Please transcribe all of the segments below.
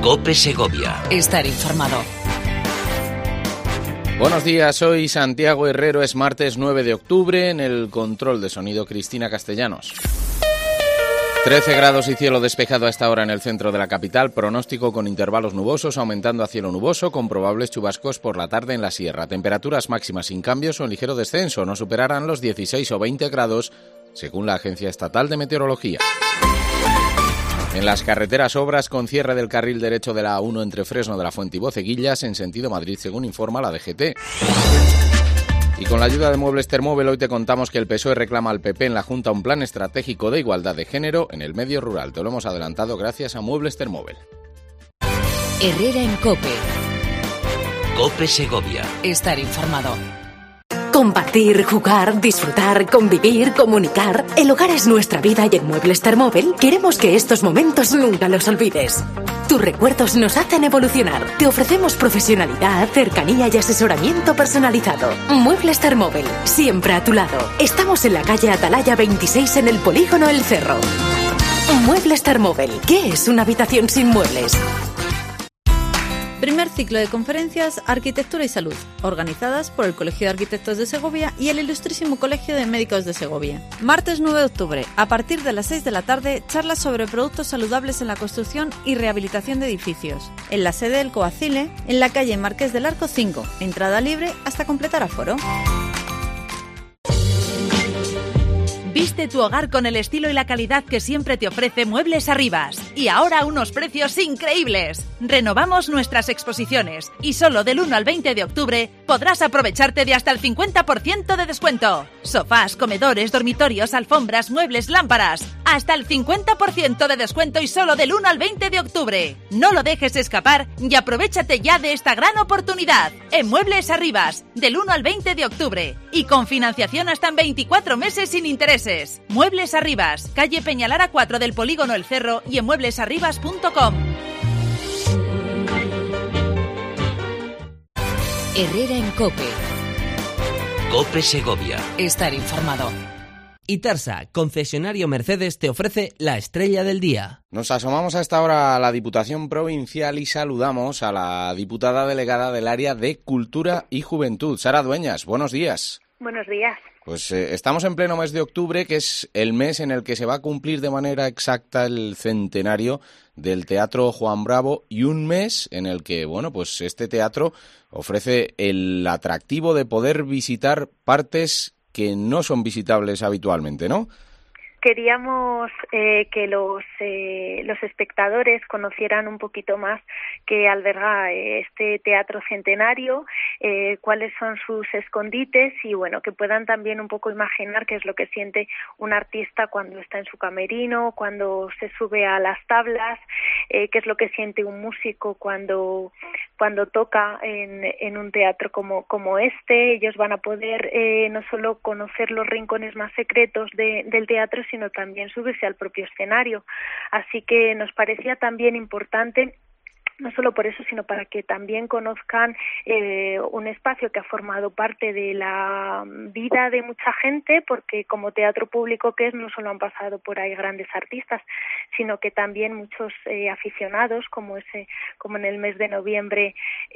COPE Segovia. Estar informado. Buenos días, soy Santiago Herrero, es martes 9 de octubre, en el control de sonido Cristina Castellanos. 13 grados y cielo despejado a esta hora en el centro de la capital, pronóstico con intervalos nubosos aumentando a cielo nuboso con probables chubascos por la tarde en la sierra. Temperaturas máximas sin cambios o en ligero descenso, no superarán los 16 o 20 grados según la Agencia Estatal de Meteorología. En las carreteras, obras con cierre del carril derecho de la A1 entre Fresno de la Fuente y Boceguillas en sentido Madrid, según informa la DGT. Y con la ayuda de Muebles Termóvel, hoy te contamos que el PSOE reclama al PP en la Junta un plan estratégico de igualdad de género en el medio rural. Te lo hemos adelantado gracias a Muebles Termóvel. Herrera en COPE. COPE Segovia. Estar informado. Compartir, jugar, disfrutar, convivir, comunicar. El hogar es nuestra vida y en Muebles Termóvel queremos que estos momentos nunca los olvides. Tus recuerdos nos hacen evolucionar. Te ofrecemos profesionalidad, cercanía y asesoramiento personalizado. Muebles Termóvel, siempre a tu lado. Estamos en la calle Atalaya 26 en el Polígono El Cerro. Muebles Termóvel, ¿qué es una habitación sin muebles? Primer ciclo de conferencias Arquitectura y Salud, organizadas por el Colegio de Arquitectos de Segovia y el Ilustrísimo Colegio de Médicos de Segovia. Martes 9 de octubre, a partir de las 6 de la tarde, charlas sobre productos saludables en la construcción y rehabilitación de edificios. En la sede del Coacile, en la calle Marqués del Arco 5, entrada libre hasta completar aforo. Viste tu hogar con el estilo y la calidad que siempre te ofrece Muebles Arribas. Y ahora a unos precios increíbles. Renovamos nuestras exposiciones y solo del 1 al 20 de octubre podrás aprovecharte de hasta el 50% de descuento. Sofás, comedores, dormitorios, alfombras, muebles, lámparas. Hasta el 50% de descuento y solo del 1 al 20 de octubre. No lo dejes escapar y aprovéchate ya de esta gran oportunidad. En Muebles Arribas, del 1 al 20 de octubre. Y con financiación hasta en 24 meses sin intereses. Muebles Arribas, calle Peñalara 4 del Polígono El Cerro y en mueblesarribas.com. Herrera en COPE. COPE Segovia. Estar informado. Itarsa, concesionario Mercedes, te ofrece la estrella del día. Nos asomamos a esta hora a la Diputación Provincial y saludamos a la diputada delegada del área de Cultura y Juventud, Sara Dueñas. Buenos días. Buenos días. Pues estamos en pleno mes de octubre, que es el mes en el que se va a cumplir de manera exacta el centenario del Teatro Juan Bravo y un mes en el que, bueno, pues este teatro ofrece el atractivo de poder visitar partes que no son visitables habitualmente, ¿no? Queríamos que los espectadores conocieran un poquito más que alberga este teatro centenario, cuáles son sus escondites y bueno, que puedan también un poco imaginar qué es lo que siente un artista cuando está en su camerino, cuando se sube a las tablas, qué es lo que siente un músico cuando toca en un teatro como este. Ellos van a poder no solo conocer los rincones más secretos del teatro, sino también subirse al propio escenario. Así que nos parecía también importante, no solo por eso, sino para que también conozcan un espacio que ha formado parte de la vida de mucha gente, porque como teatro público que es, no solo han pasado por ahí grandes artistas, sino que también muchos aficionados, como en el mes de noviembre,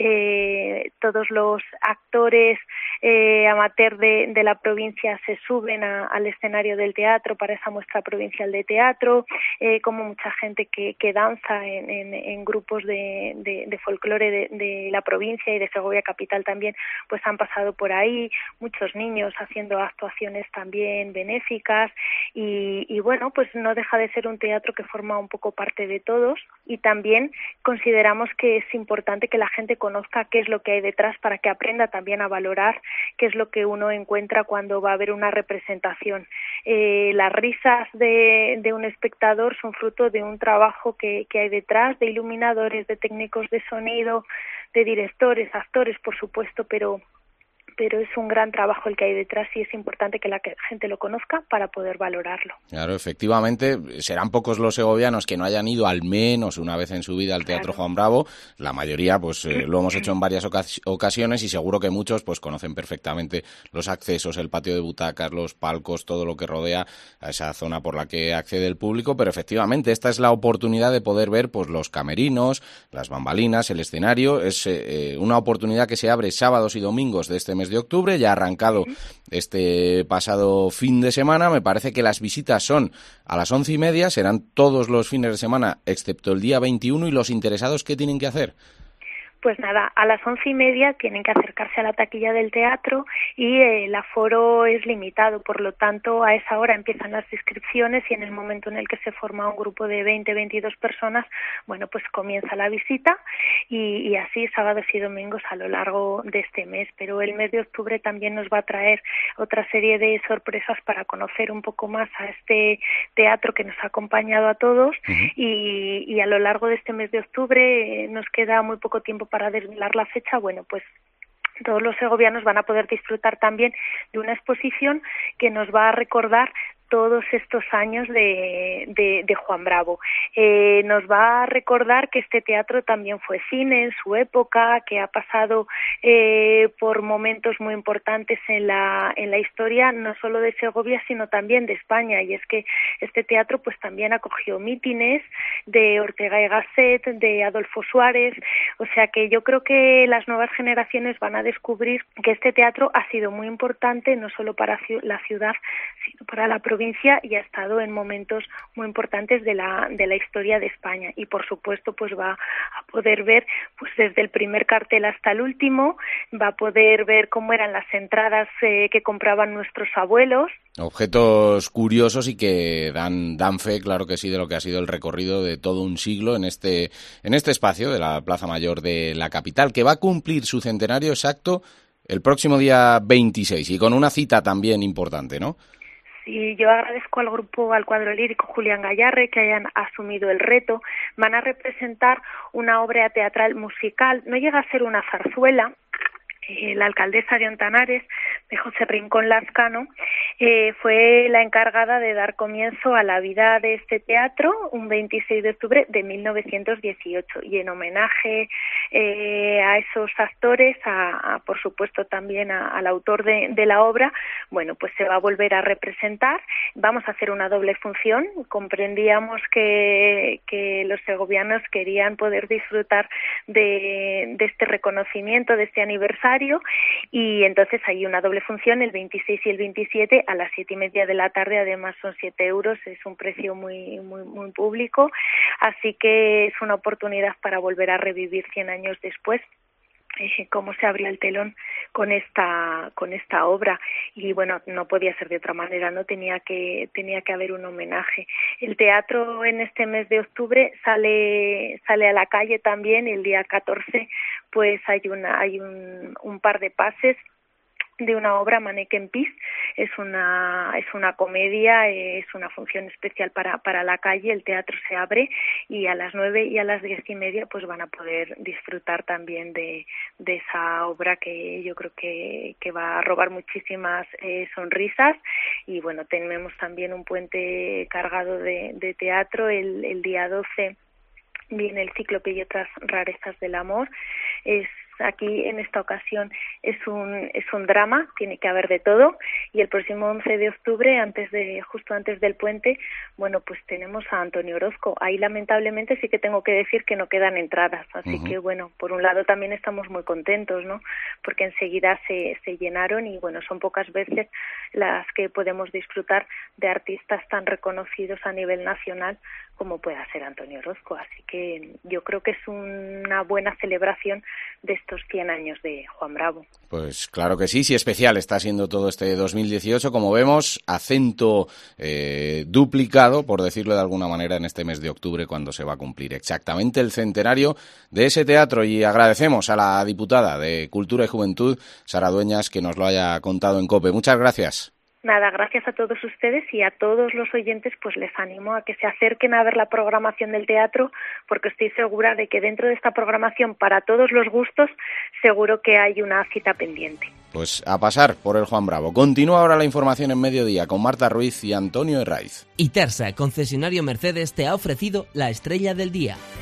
todos los actores amateur de la provincia se suben al escenario del teatro para esa muestra provincial de teatro, como mucha gente que danza en grupos de folclore de la provincia y de Segovia capital también, pues han pasado por ahí, muchos niños haciendo actuaciones también benéficas y bueno, pues no deja de ser un teatro que forma un poco parte de todos y también consideramos que es importante que la gente conozca qué es lo que hay detrás para que aprenda también a valorar qué es lo que uno encuentra cuando va a haber una representación. Las risas de un espectador son fruto de un trabajo que hay detrás, de iluminadores, de técnicos de sonido, de directores, actores, por supuesto, pero pero es un gran trabajo el que hay detrás y es importante que la gente lo conozca para poder valorarlo. Claro, efectivamente, serán pocos los segovianos que no hayan ido al menos una vez en su vida al Teatro Juan Bravo. La mayoría pues lo hemos hecho en varias ocasiones y seguro que muchos pues conocen perfectamente los accesos, el patio de butacas, los palcos, todo lo que rodea a esa zona por la que accede el público, pero efectivamente esta es la oportunidad de poder ver pues los camerinos, las bambalinas, el escenario. Es una oportunidad que se abre sábados y domingos de este mes de octubre, ya ha arrancado este pasado fin de semana. Me parece que las visitas son a las 11:30, serán todos los fines de semana excepto el día 21, y los interesados, ¿qué tienen que hacer? Pues nada, a las 11:30 tienen que acercarse a la taquilla del teatro y el aforo es limitado, por lo tanto a esa hora empiezan las inscripciones y en el momento en el que se forma un grupo de 20-22 personas, bueno, pues comienza la visita y así sábados y domingos a lo largo de este mes, pero el mes de octubre también nos va a traer otra serie de sorpresas para conocer un poco más a este teatro que nos ha acompañado a todos y a lo largo de este mes de octubre nos queda muy poco tiempo para desvelar la fecha. Bueno, pues todos los segovianos van a poder disfrutar también de una exposición que nos va a recordar todos estos años de Juan Bravo. Nos va a recordar que este teatro también fue cine en su época, que ha pasado por momentos muy importantes en la historia, no solo de Segovia, sino también de España. Y es que este teatro pues también acogió mítines de Ortega y Gasset, de Adolfo Suárez. O sea que yo creo que las nuevas generaciones van a descubrir que este teatro ha sido muy importante, no solo para la ciudad, sino para la provincia, y ha estado en momentos muy importantes de la historia de España. Y por supuesto pues va a poder ver pues desde el primer cartel hasta el último, va a poder ver cómo eran las entradas que compraban nuestros abuelos. Objetos curiosos y que dan fe, claro que sí, de lo que ha sido el recorrido de todo un siglo en este espacio de la Plaza Mayor de la capital, que va a cumplir su centenario exacto el próximo día 26 y con una cita también importante, ¿no? Sí, yo agradezco al grupo, al cuadro lírico Julián Gallarre, que hayan asumido el reto. Van a representar una obra teatral musical, no llega a ser una zarzuela. La alcaldesa de Ontanares, de José Rincón Lazcano, fue la encargada de dar comienzo a la vida de este teatro un 26 de octubre de 1918 y en homenaje a esos actores, por supuesto también al autor de la obra, bueno, pues se va a volver a representar. Vamos a hacer una doble función. Comprendíamos que los segovianos querían poder disfrutar de este reconocimiento, de este aniversario, y entonces hay una doble función el 26 y el 27 a las 7:30 de la tarde. Además son 7 euros, es un precio muy público, así que es una oportunidad para volver a revivir 100 años después cómo se abrió el telón con esta obra. Y bueno, no podía ser de otra manera, no tenía que haber un homenaje. El teatro en este mes de octubre sale a la calle también. El día 14 pues hay un par de pases de una obra, Mannequin Peace. Es una comedia, es una función especial para la calle. El teatro se abre y a las 9 y a las 10:30 pues van a poder disfrutar también de esa obra que yo creo que va a robar muchísimas sonrisas. Y bueno, tenemos también un puente cargado de teatro. El día 12 viene el Cíclope y otras rarezas del amor. Aquí en esta ocasión es un drama, tiene que haber de todo, y el próximo 11 de octubre, justo antes del puente, bueno, pues tenemos a Antonio Orozco. Ahí lamentablemente sí que tengo que decir que no quedan entradas, así que bueno, por un lado también estamos muy contentos, ¿no? Porque enseguida se llenaron y bueno, son pocas veces las que podemos disfrutar de artistas tan reconocidos a nivel nacional como pueda ser Antonio Orozco, así que yo creo que es una buena celebración de estos 100 años de Juan Bravo. Pues claro que sí, especial está siendo todo este 2018, como vemos, acento duplicado, por decirlo de alguna manera, en este mes de octubre, cuando se va a cumplir exactamente el centenario de ese teatro, y agradecemos a la diputada de Cultura y Juventud, Sara Dueñas, que nos lo haya contado en COPE. Muchas gracias. Nada, gracias a todos ustedes y a todos los oyentes, pues les animo a que se acerquen a ver la programación del teatro, porque estoy segura de que dentro de esta programación, para todos los gustos, seguro que hay una cita pendiente. Pues a pasar por el Juan Bravo. Continúa ahora la información en Mediodía con Marta Ruiz y Antonio Herraiz. Itersa, concesionario Mercedes, te ha ofrecido la estrella del día.